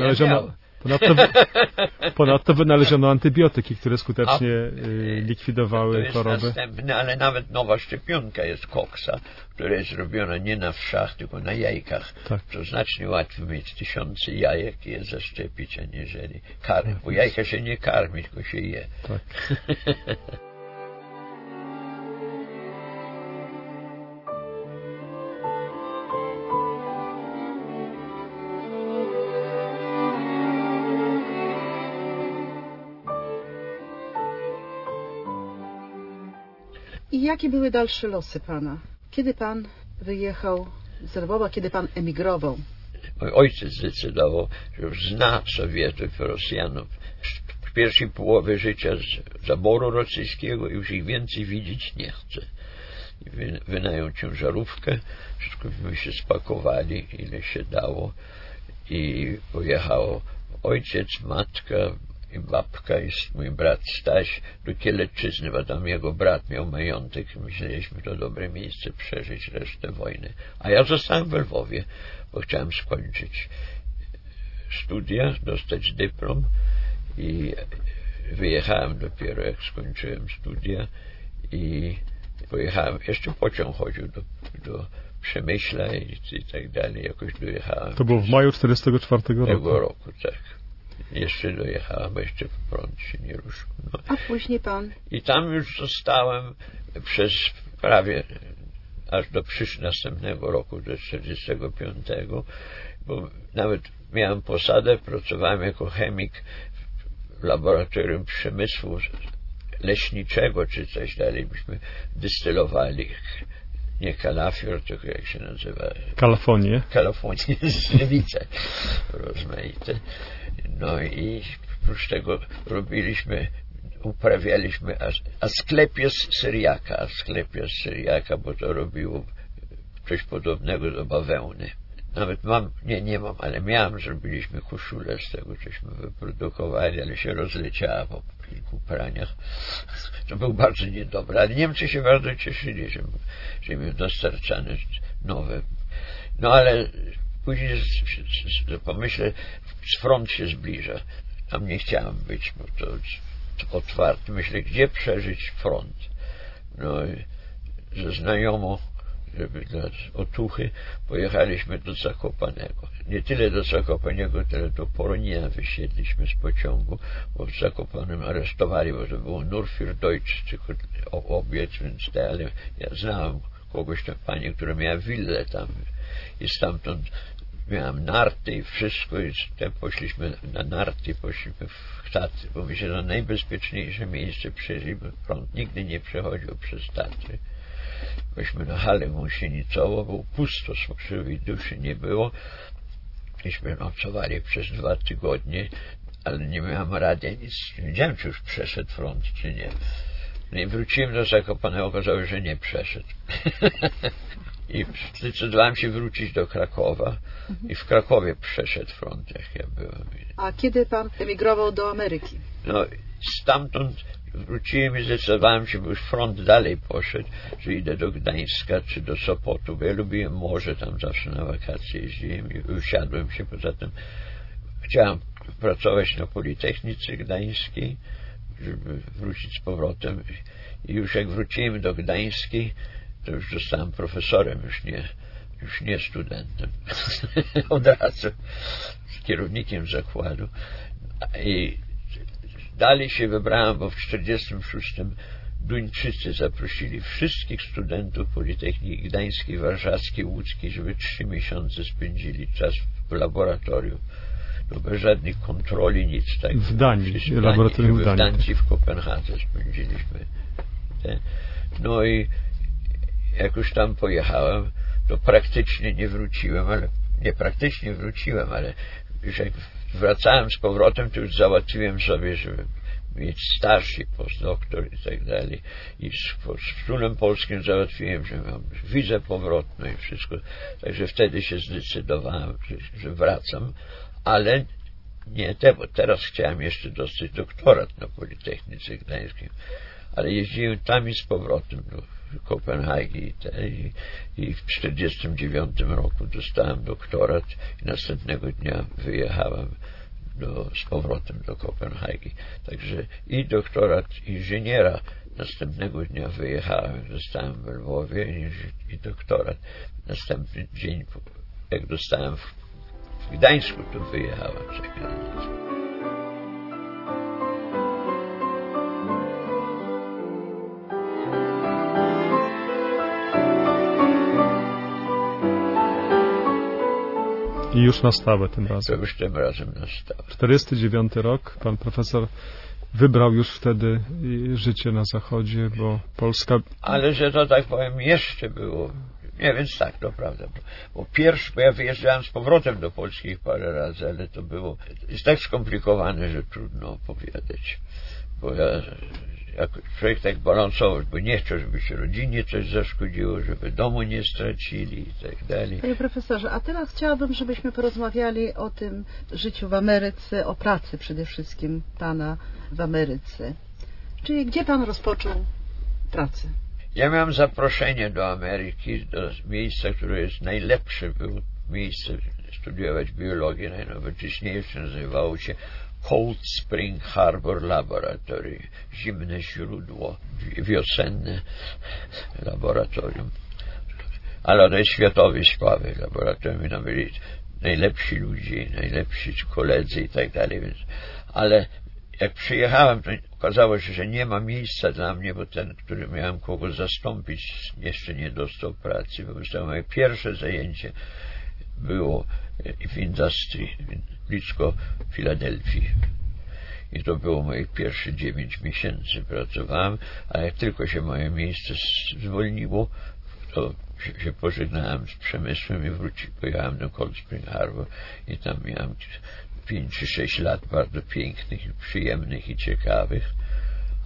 ponadto wynaleziono antybiotyki, które skutecznie likwidowały choroby. To jest następne, ale nawet nowa szczepionka jest koksa, która jest robiona nie na wszach, tylko na jajkach. Tak. To znacznie łatwiej mieć 1000 jajek i je zaszczepić, aniżeli karmić. Bo jajka się nie karmi, tylko się je. Tak. I jakie były dalsze losy pana? Kiedy pan wyjechał z Lwowa, kiedy pan emigrował? Mój ojciec zdecydował, że już zna Sowietów i Rosjanów. W pierwszej połowie życia z zaboru rosyjskiego już ich więcej widzieć nie chce. Wynajął ciężarówkę, wszystko my się spakowali, ile się dało i pojechało ojciec, matka i babka i mój brat Staś do Kielecczyzny, bo tam jego brat miał majątek. Myśleliśmy, to dobre miejsce przeżyć resztę wojny. A ja zostałem w Lwowie, bo chciałem skończyć studia, dostać dyplom i wyjechałem dopiero jak skończyłem studia i pojechałem, jeszcze pociąg chodził do Przemyśla i tak dalej, jakoś dojechałem. To było w maju 1944 roku. Tego roku, tak. Jeszcze dojechałem, bo jeszcze prąd się nie ruszył. No. A później pan? I tam już zostałem przez prawie aż do następnego roku, do 1945, bo nawet miałem posadę, pracowałem jako chemik w laboratorium przemysłu leśniczego, czy coś dalej, byśmy dystylowali nie kalafior, tylko jak się nazywa? Kalafonię. Kalafonię, żywice rozmaite. No i oprócz tego robiliśmy uprawialiśmy Asclepias syriaca, bo to robiło coś podobnego do bawełny. Nawet nie mam, ale zrobiliśmy koszulę z tego, cośmy wyprodukowali, ale się rozleciała po kilku praniach. To był bardzo niedobry, ale Niemcy się bardzo cieszyli, że im dostarczane nowe. No ale później pomyślę, front się zbliża. Tam nie chciałem być, bo to otwarty. Myślę, gdzie przeżyć front? No ze znajomą, żeby dla otuchy, pojechaliśmy do Zakopanego. Nie tyle do Zakopanego, tyle do Poronina wysiedliśmy z pociągu, bo w Zakopanem aresztowali, bo to było nur für Deutsch, tylko obiec, więc ale ja znałem kogoś tam, panię, która miała willę tam i stamtąd miałem narty i wszystko i poszliśmy na narty, poszliśmy w Tatry, bo myślę, że najbezpieczniejsze miejsce przeżyć, bo prąd nigdy nie przechodził przez Tatry. Byliśmy na Halę Gąsienicową, było pusto, żywej duszy nie było. Myśmy nocowali przez 2 tygodnie, ale nie miałem radia, nic. Nie wiedziałem, czy już przeszedł front, czy nie. No i wróciłem do Zakopanego, okazało się, że nie przeszedł. I zdecydowałem się wrócić do Krakowa i w Krakowie przeszedł front, jak ja byłem. A kiedy pan emigrował do Ameryki? No, stamtąd wróciłem i zdecydowałem się, bo już front dalej poszedł, że idę do Gdańska czy do Sopotu, bo ja lubiłem morze, tam zawsze na wakacje jeździłem i usiadłem się. Poza tym chciałem pracować na Politechnice Gdańskiej, żeby wrócić z powrotem. I już jak wróciłem do Gdańskiej, to już zostałem profesorem, już nie studentem. Od razu kierownikiem zakładu. I dalej się wybrałem, bo w 1946 Duńczycy zaprosili wszystkich studentów Politechniki Gdańskiej, Warszawskiej, Łódzkiej, żeby 3 miesiące spędzili czas w laboratorium. No bez żadnych kontroli, nic tak. W Danii, laboratorium w Danii. W Kopenhadze spędziliśmy. No i jak już tam pojechałem, to praktycznie nie wróciłem, ale już jak wracałem z powrotem, to już załatwiłem sobie, żeby mieć staż i postdoktor i tak dalej. I z Królem Polskim załatwiłem, że mam wizę powrotną i wszystko. Także wtedy się zdecydowałem, że wracam, ale nie, bo teraz chciałem jeszcze dostać doktorat na Politechnice Gdańskiej. Ale jeździłem tam i z powrotem do Kopenhagi i w 1949 roku dostałem doktorat i następnego dnia wyjechałem z powrotem do Kopenhagi. Także i doktorat inżyniera następnego dnia wyjechałem, dostałem w Lwowie i doktorat. Następny dzień, jak dostałem w Gdańsku, to wyjechałem za granicę. I już na stałe tym razem. To już tym razem na stałe. 49 rok, pan profesor wybrał już wtedy życie na Zachodzie, bo Polska... Ale że to tak powiem jeszcze było... Nie, więc tak, to prawda. Bo ja wyjeżdżałem z powrotem do Polski parę razy, ale to było... Jest tak skomplikowane, że trudno opowiadać. Bo człowiek tak balansował, bo nie chciał, żeby się rodzinie coś zaszkodziło, żeby domu nie stracili i tak dalej. Panie profesorze, a teraz chciałabym, żebyśmy porozmawiali o tym życiu w Ameryce, o pracy przede wszystkim pana w Ameryce. Czyli gdzie pan rozpoczął pracę? Ja miałem zaproszenie do Ameryki, do miejsca, które jest najlepsze, było miejsce studiować biologię, najnowocześniejsze, nazywało się Cold Spring Harbor Laboratory, zimne źródło, wiosenne laboratorium. Ale to jest światowej sławy laboratorium, tam byli najlepsi ludzie, najlepsi koledzy i tak dalej. Ale jak przyjechałem, to okazało się, że nie ma miejsca dla mnie, bo ten, który miałem kogo zastąpić, jeszcze nie dostał pracy. Bo moje pierwsze zajęcie było w industrii, blisko Filadelfii. I to było moje pierwsze 9 miesięcy pracowałem, a jak tylko się moje miejsce zwolniło, to się pożegnałem z przemysłem i pojechałem do Cold Spring Harbor i tam miałem 5 czy 6 lat bardzo pięknych, przyjemnych i ciekawych,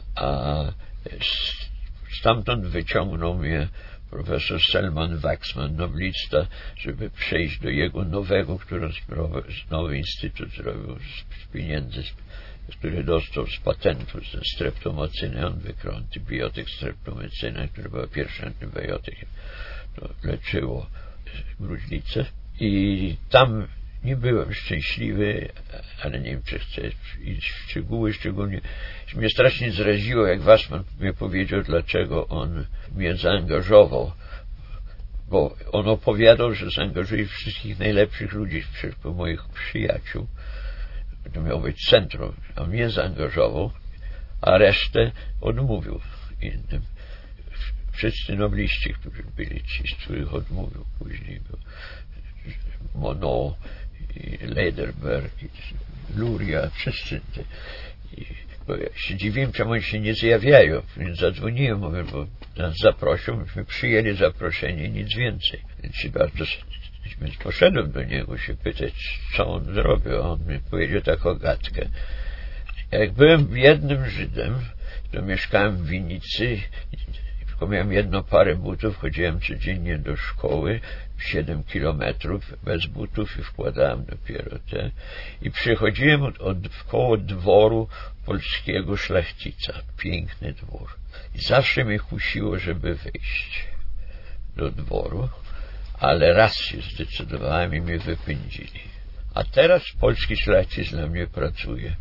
a stamtąd wyciągnął mnie profesor Selman Waxman, noblista, żeby przejść do jego nowego, nowy instytut zrobił z pieniędzy, który dostał z patentu, ze streptomocyny. On wykrył antybiotyk streptomycynę, który był pierwszym antybiotykiem. To leczyło gruźlicę. I tam nie byłem szczęśliwy, ale nie wiem, czy chcę iść w szczegóły. Szczególnie mnie strasznie zraziło, jak Wassman mi powiedział, dlaczego on mnie zaangażował. Bo on opowiadał, że zaangażuje wszystkich najlepszych ludzi, wszystkich moich przyjaciół. To miało być centrum, a mnie zaangażował, a resztę odmówił innym. Wszyscy nobliści, którzy byli ci, z których odmówił później, był Monod, i Lederberg, i Luria, wszyscy. Bo ja się dziwiłem, czemu oni się nie zjawiają. Więc zadzwoniłem, mówię, bo nas zaprosił, myśmy przyjęli zaproszenie, nic więcej. Więc poszedłem do niego się pytać, co on zrobił, a on mi powiedział taką gadkę. Jak byłem biednym Żydem, to mieszkałem w winnicy, tylko miałem jedną parę butów, chodziłem codziennie do szkoły, 7 kilometrów bez butów i wkładałem dopiero te. I przychodziłem koło dworu polskiego szlachcica. Piękny dwór. I zawsze mnie kusiło, żeby wyjść do dworu, ale raz się zdecydowałem i mnie wypędzili. A teraz polski szlachcic dla mnie pracuje.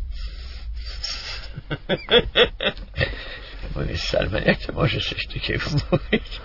Mówię, Salman, jak to możesz coś takiego mówić?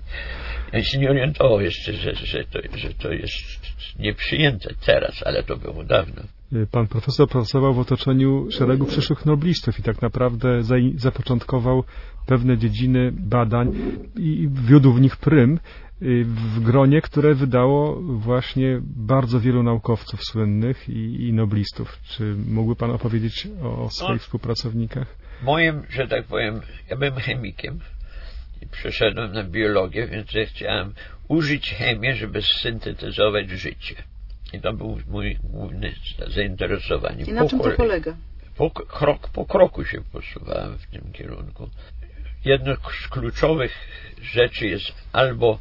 Ja się nie orientował jeszcze, że to jest nieprzyjęte teraz, ale to było dawno. Pan profesor pracował w otoczeniu szeregu przyszłych noblistów i tak naprawdę zapoczątkował pewne dziedziny badań i wiódł w nich prym w gronie, które wydało właśnie bardzo wielu naukowców słynnych i noblistów. Czy mógłby Pan opowiedzieć o swoich współpracownikach? Moim, że tak powiem, ja byłem chemikiem i przeszedłem na biologię, więc ja chciałem użyć chemię, żeby syntetyzować życie. I to był mój główne zainteresowanie. I na czym to polega? Krok po kroku się posuwałem w tym kierunku. Jedną z kluczowych rzeczy jest albo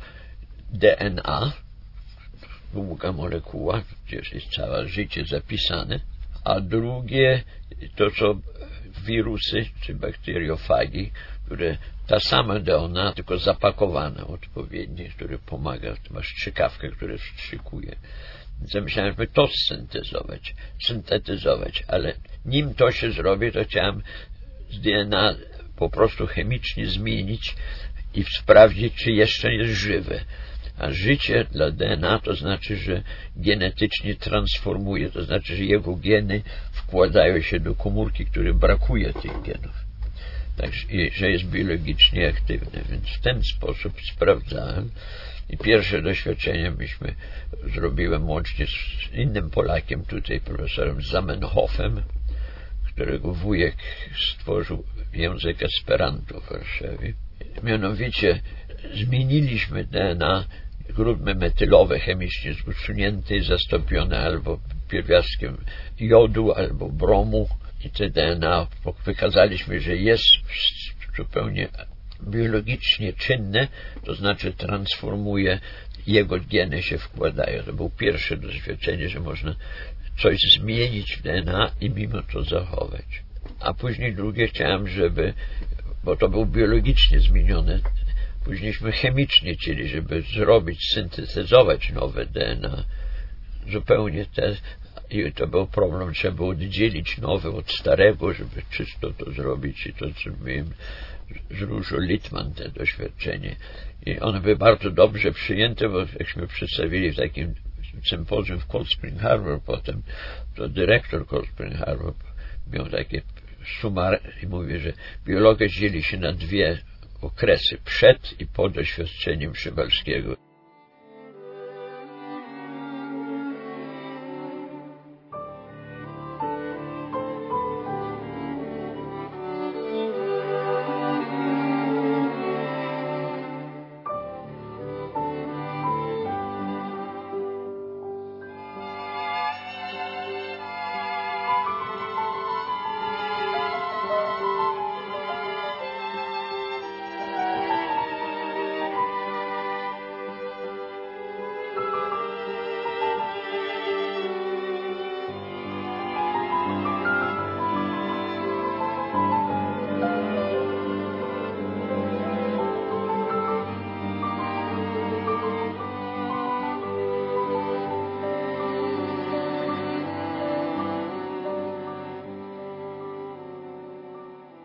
DNA, długa molekuła, gdzie jest całe życie zapisane, a drugie to są wirusy czy bakteriofagi, które ta sama DNA, tylko zapakowana odpowiednio, który pomaga, masz strzykawkę, która wstrzykuje. Więc ja myślałem, żeby to syntetyzować, ale nim to się zrobi, to chciałem z DNA po prostu chemicznie zmienić i sprawdzić, czy jeszcze jest żywe. A życie dla DNA to znaczy, że genetycznie transformuje, to znaczy, że jego geny wkładają się do komórki, której brakuje tych genów. Także, że jest biologicznie aktywny, więc w ten sposób sprawdzałem. I pierwsze doświadczenia zrobiłem łącznie z innym Polakiem tutaj, profesorem Zamenhofem, którego wujek stworzył język Esperanto w Warszawie. Mianowicie zmieniliśmy DNA, grupy metylowe chemicznie usunięte i zastąpione albo pierwiastkiem jodu, albo bromu. I te DNA wykazaliśmy, że jest zupełnie biologicznie czynne, to znaczy transformuje, jego geny się wkładają. To było pierwsze doświadczenie, że można coś zmienić w DNA i mimo to zachować. A później drugie chciałem, bo to było biologicznie zmienione, późniejśmy chemicznie chcieli, żeby syntetyzować nowe DNA. Zupełnie i to był problem, trzeba było oddzielić nowe od starego, żeby czysto to zrobić i to zrobiłem z Różą Littman te doświadczenie. I one były bardzo dobrze przyjęte, bo jakśmy przedstawili w takim sympozjum w Cold Spring Harbor potem, to dyrektor Cold Spring Harbor miał takie sumar i mówi, że biologia dzieli się na dwie okresy, przed i po doświadczeniu Przybylskiego.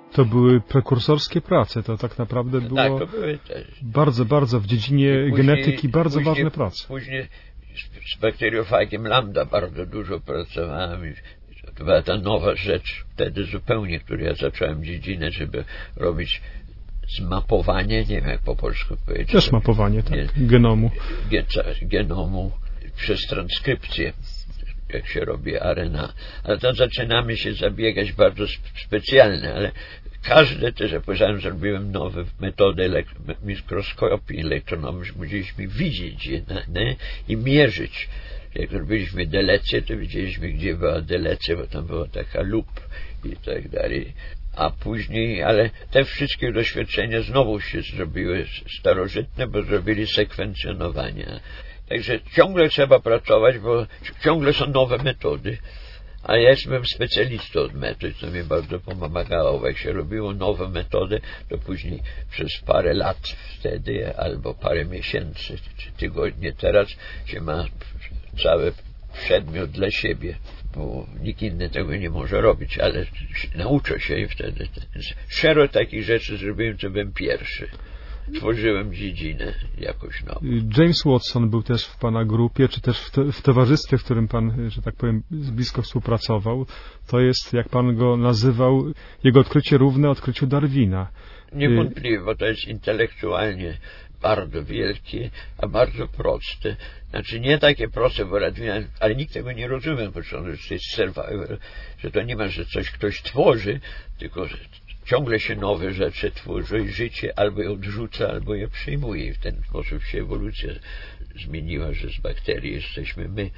To były prekursorskie prace, to tak naprawdę było Tak, to były też. bardzo w dziedzinie genetyki bardzo ważne prace. Później z bakteriofagiem lambda bardzo dużo pracowałem. To była ta nowa rzecz wtedy zupełnie, którą ja zacząłem dziedzinę, żeby robić zmapowanie, nie wiem jak po polsku powiedzieć. Też mapowanie, tak, genomu. Genomu przez transkrypcję, jak się robi RNA. Ale to zaczynamy się zabiegać bardzo specjalne, ale każde też, jak powiedziałem, zrobiłem nowe metody mikroskopii elektronowej, że musieliśmy widzieć je i mierzyć. Jak robiliśmy delecję, to wiedzieliśmy, gdzie była delecja, bo tam była taka lup i tak dalej. A później, ale te wszystkie doświadczenia znowu się zrobiły starożytne, bo zrobili sekwencjonowanie. Także ciągle trzeba pracować, bo ciągle są nowe metody. A ja jestem specjalistą od metod, co mi bardzo pomagało. Jak się robiło nowe metody, to później przez parę lat wtedy, albo parę miesięcy, czy tygodnie teraz się ma cały przedmiot dla siebie, bo nikt inny tego nie może robić, ale nauczę się i wtedy. Szereg takich rzeczy zrobiłem, co byłem pierwszy. Tworzyłem dziedzinę jakoś nową. James Watson był też w pana grupie, czy też w towarzystwie, w którym pan, że tak powiem, blisko współpracował. To jest, jak pan go nazywał, jego odkrycie równe odkryciu Darwina. Niewątpliwie, bo to jest intelektualnie bardzo wielkie, a bardzo proste. Znaczy nie takie proste, bo ale nikt tego nie rozumie, bo to jest survival, że to nie ma, że coś ktoś tworzy, tylko że ciągle się nowe rzeczy tworzy i życie albo je odrzuca, albo je przyjmuje. I w ten sposób się ewolucja zmieniła, że z bakterii jesteśmy my.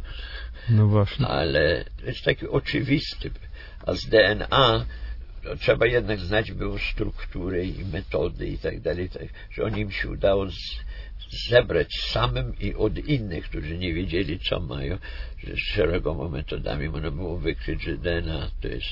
No właśnie. Ale to jest taki oczywisty. A z DNA to trzeba jednak znać było strukturę i metody i tak dalej, tak, że on im się udało zebrać samym i od innych, którzy nie wiedzieli, co mają, że z szeregoma metodami można było wykryć, że DNA to jest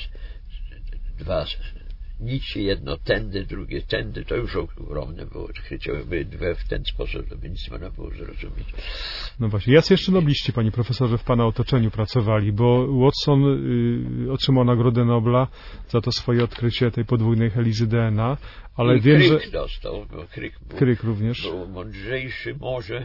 dwa nici, jedno tędy, drugie tędy, to już ogromne było odkrycie, były dwie w ten sposób, to by nic można było zrozumieć. No właśnie, jacy jeszcze nobliści, panie profesorze, w pana otoczeniu pracowali, bo Watson otrzymał Nagrodę Nobla za to swoje odkrycie tej podwójnej helizy DNA, ale i wiem, Crick że... dostał, bo Crick również. Był mądrzejszy może,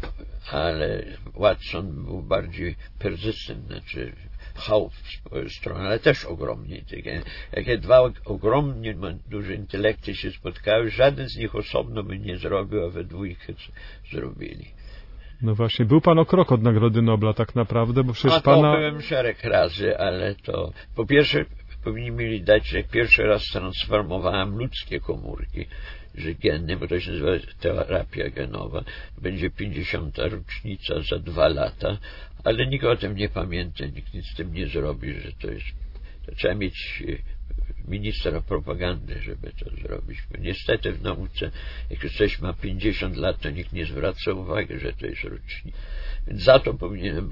ale Watson był bardziej persystent, znaczy chał w swoją stronę, ale też ogromnie. Jakie dwa ogromnie duże intelekty się spotkały, żaden z nich osobno by nie zrobił, a we dwójkę zrobili. No właśnie, był pan o krok od Nagrody Nobla tak naprawdę, bo przecież pana... byłem szereg razy, ale to po pierwsze powinni mieli dać, że pierwszy raz transformowałem ludzkie komórki, że geny, bo to się nazywa terapia genowa, będzie 50. rocznica za 2 lata, ale nikt o tym nie pamięta, nikt nic z tym nie zrobi, że to jest, to trzeba mieć ministra propagandy, żeby to zrobić. Bo niestety w nauce, jak już coś ma 50 lat, to nikt nie zwraca uwagi, że to jest rocznica. Więc za to powinienem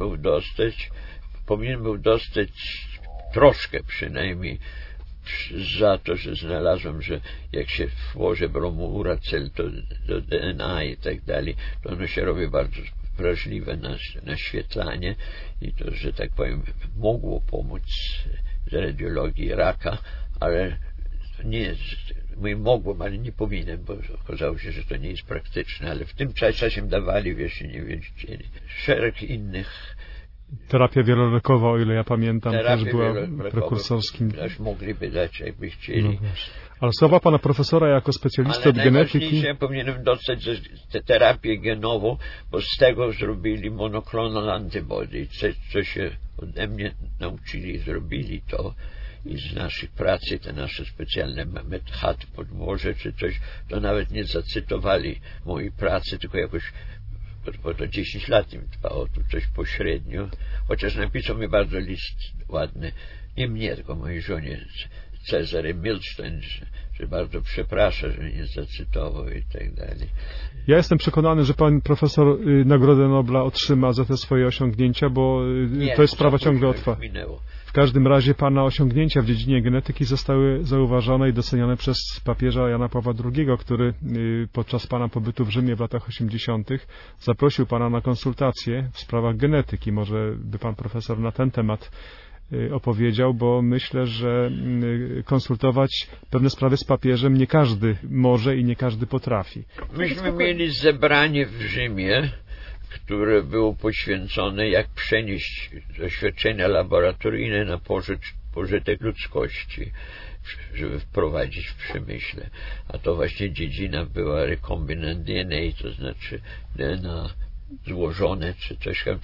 był dostać troszkę przynajmniej za to, że znalazłem, że jak się włoży bromouracil do DNA i tak dalej, to ono się robi bardzo wrażliwe na naświetlanie i to, że tak powiem, mogło pomóc z radiologii raka, ale nie, mogłem, ale nie powinienem, bo okazało się, że to nie jest praktyczne, ale w tym czasie dawali, wiesz, nie wiedzieli. Szereg innych. Terapia wielolekowa, o ile ja pamiętam, Terapia też była prekursorskim. Też mogliby dać, jakby chcieli. No, ale słowa pana profesora jako specjalisty od genetyki... Ale powinienem dostać tę terapię genową, bo z tego zrobili monoclonal antibody. Co się ode mnie nauczyli i zrobili to i z naszych prac, te nasze specjalne methat podmorze czy coś, to nawet nie zacytowali mojej pracy, tylko jakoś bo to 10 lat im trwało, tu coś pośrednio, chociaż napisał mi bardzo list ładny, nie mnie, tylko mojej żonie Cezary Milstein, że bardzo przeprasza, że nie zacytował i tak dalej. Ja jestem przekonany, że pan profesor Nagrodę Nobla otrzyma za te swoje osiągnięcia, bo to jest sprawa ciągle otwarta. W każdym razie pana osiągnięcia w dziedzinie genetyki zostały zauważone i docenione przez papieża Jana Pawła II, który podczas pana pobytu w Rzymie w latach 80. zaprosił pana na konsultacje w sprawach genetyki. Może by pan profesor na ten temat opowiedział, bo myślę, że konsultować pewne sprawy z papieżem nie każdy może i nie każdy potrafi. Myśmy mieli zebranie w Rzymie, które było poświęcone, jak przenieść doświadczenia laboratoryjne na pożytek ludzkości, żeby wprowadzić w przemyśle. A to właśnie dziedzina była rekombinant DNA, to znaczy DNA złożone, czy coś tam,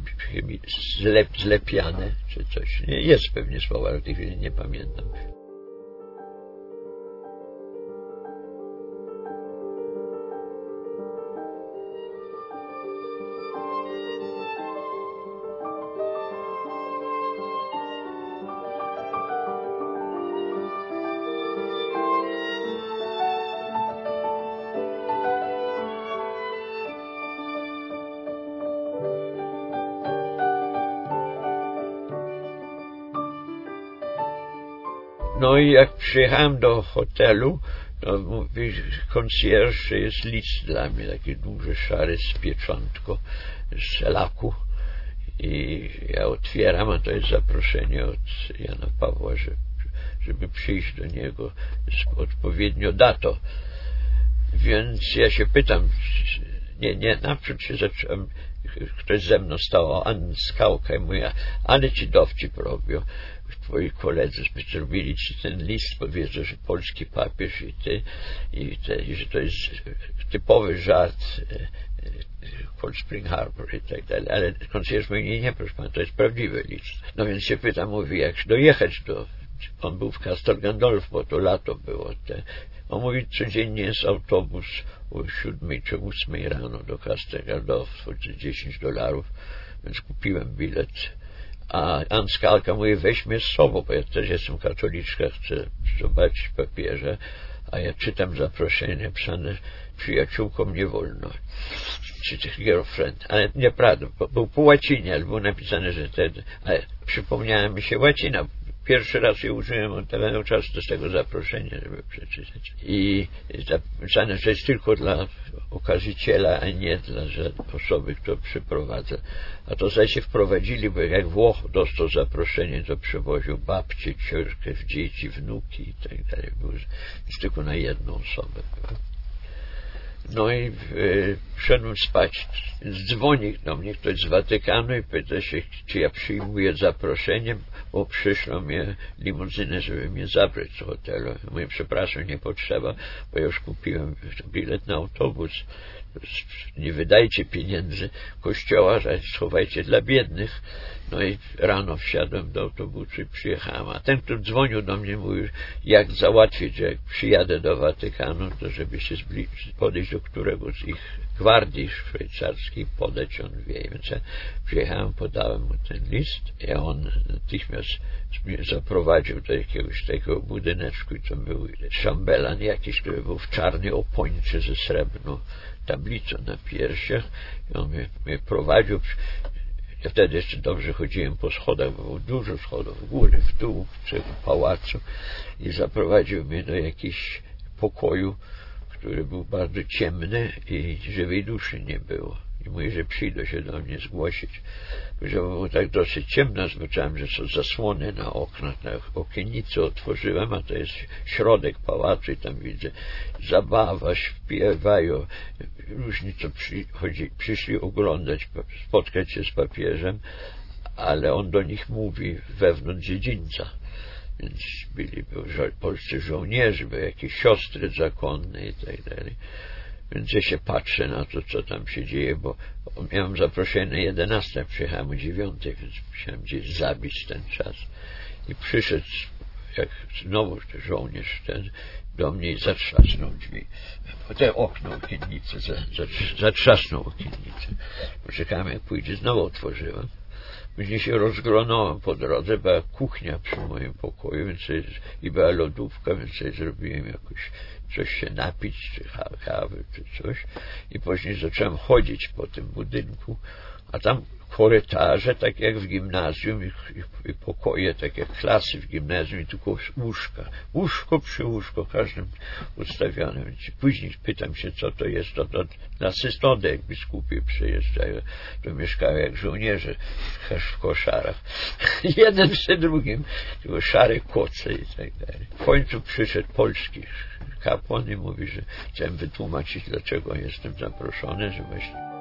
zlepiane, czy coś. Jest pewnie słowa, ale w tej chwili nie pamiętam. No i jak przyjechałem do hotelu, to mówi konsjerż, że jest list dla mnie, taki duży, szary, z pieczątką, z laku. I ja otwieram, a to jest zaproszenie od Jana Pawła, żeby przyjść do niego z odpowiednią datą. Więc ja się pytam, naprzód się zacząłem, ktoś ze mną stał, Ann Skałka, i mówi, ale ci dowcip robią. Twoi koledzy zrobili ci ten list, bo wiedzą, że polski papież i ty, i że to jest typowy żart Cold Spring Harbor i tak dalej. Ale konsjerż mówi, nie, proszę pana, to jest prawdziwy list. No więc się pytam, mówi, jak dojechać on był w Castel Gandolfo, bo to lato było. On mówi, codziennie jest autobus o 7 czy 8 rano do Castel Gandolfo, $10, więc kupiłem bilet. A Ann Skalka mówi, weź mnie z sobą, bo ja też jestem katoliczka, chcę zobaczyć papieża, a ja czytam zaproszenie pisane, przyjaciółkom nie wolno, czy girlfriend, ale nieprawda, był po łacinie, ale było napisane, że ale przypomniała mi się łacina. Pierwszy raz je użyłem od tego czasu z tego zaproszenia, żeby przeczytać. I napisane, że jest tylko dla okaziciela, a nie dla osoby, która przyprowadza. A to zaś się wprowadzili, bo jak Włoch dostał zaproszenie, to przywoził babcię, córkę, dzieci, wnuki i tak dalej. Jest tylko na jedną osobę. No i szedłem spać. Dzwoni do mnie ktoś z Watykanu i pyta się, czy ja przyjmuję zaproszenie, bo przyszło mnie limuzynę, żeby mnie zabrać z hotelu. Mówię, przepraszam, nie potrzeba, bo ja już kupiłem bilet na autobus. Nie wydajcie pieniędzy kościoła, że schowajcie dla biednych. No i rano wsiadłem do autobusu i przyjechałem. A ten, kto dzwonił do mnie, mówił, jak załatwić, że jak przyjadę do Watykanu, to żeby się podejść do którego z ich gwardii szwajcarskiej, podać, on wie. Więc ja przyjechałem, podałem mu ten list i on natychmiast mnie zaprowadził do jakiegoś takiego budyneczku i to był szambelan jakiś, który był w czarnej opończy ze srebrną tablicą na piersiach i on mnie prowadził. Ja wtedy jeszcze dobrze chodziłem po schodach, bo było dużo schodów, w górę, w dół, w całym pałacu i zaprowadził mnie do jakiegoś pokoju, który był bardzo ciemny i żywej duszy nie było. I mówi, że przyjdą się do mnie zgłosić. Że było tak dosyć ciemno, zobaczyłem, że są zasłony na oknach, na okiennicę otworzyłem, a to jest środek pałacu i tam widzę zabawa, śpiewają, różni co przyszli oglądać, spotkać się z papieżem, ale on do nich mówi wewnątrz dziedzińca. Więc byli polscy żołnierze, były jakieś siostry zakonne i tak dalej. Więc ja się patrzę na to, co tam się dzieje, bo miałem zaproszenie na 11, przyjechałem o 9, więc musiałem gdzieś zabić ten czas. I przyszedł, jak znowu żołnierz ten do mnie i zatrzasnął drzwi. Potem okno, okiennice, zatrzasnął okiennice. Poczekałem, jak pójdzie, znowu otworzyłem. Później się rozglądałem po drodze, była kuchnia przy moim pokoju, więc i była lodówka, więc sobie zrobiłem jakoś coś się napić, czy kawę, czy coś. I później zacząłem chodzić po tym budynku, A tam korytarze, tak jak w gimnazjum, i pokoje, tak jak klasy w gimnazjum, i tylko łóżka. Łóżko przy łóżko, każdym ustawionym. Później pytam się, co to jest. To na synodę, jak biskupie przyjeżdżają, to mieszkają jak żołnierze, w koszarach. Jeden przy drugim, tylko szare koce i tak dalej. W końcu przyszedł polski kapłan i mówi, że chciałem wytłumaczyć, dlaczego jestem zaproszony, że właśnie